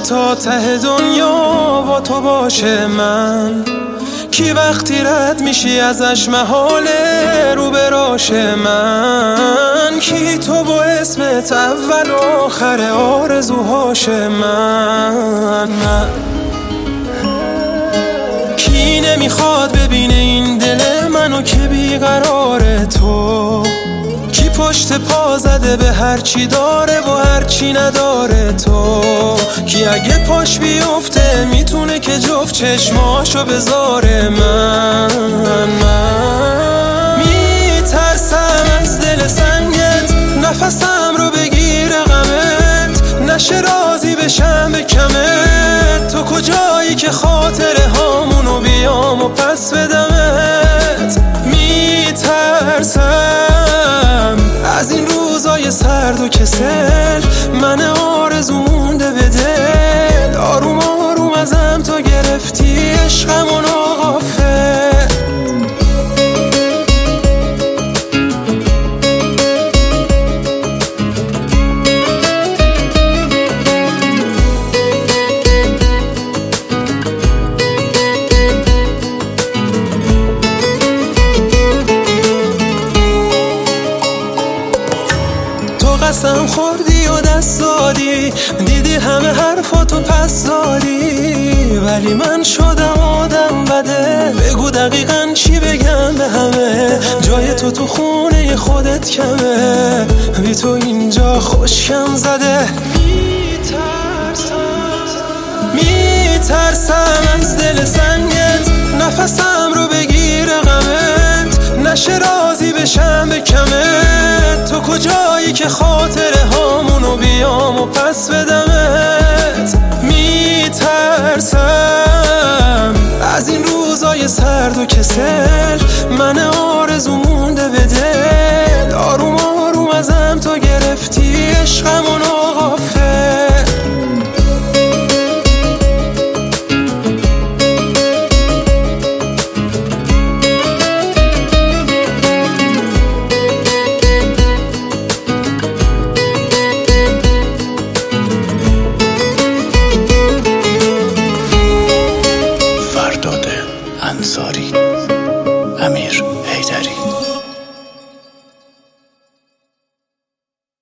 تا ته دنیا با تو باشه من؟ کی وقتی رد میشی ازش محاله رو براش من؟ کی تو با اسمت اول و آخر آرزوهاش من؟ کی نمیخواد ببینه این دل منو که بیقرار تو؟ کی پشت پا زده به هر چی داره و هر چی نداره تو؟ کی اگه پاش بیفته میتونه که جفت چشماشو بذاره من؟ میترسم از دل سنگت نفسم رو بگیره غمت، نشه راضی بشم به کمت. تو کجایی که خاطره هامونو بیام و پس بدمت؟ میترسم از این روزای سرد و کسل، من آرزو مونده به دل. آروم آروم ازم تو گرفتی عشقمون غافل. قسم خوردی و دست دادی، دیدی همه حرفاتو پس دادی، ولی من شدم آدم بده. بگو دقیقاً چی بگم به همه؟ جای تو خونه خودت کمه، بی تو اینجا خوشکم زده. میترسم از دل سنگت نفسم رو بگیره غمت، نشه راضی بشم به کمت. تو کجایی که خاطره هامونو بیام و پس بدمت؟ میترسم از این روزای سرد و کسل، من آرزو مونده به دل. آروم آروم ازم تو گرفتی عشقمون غافل.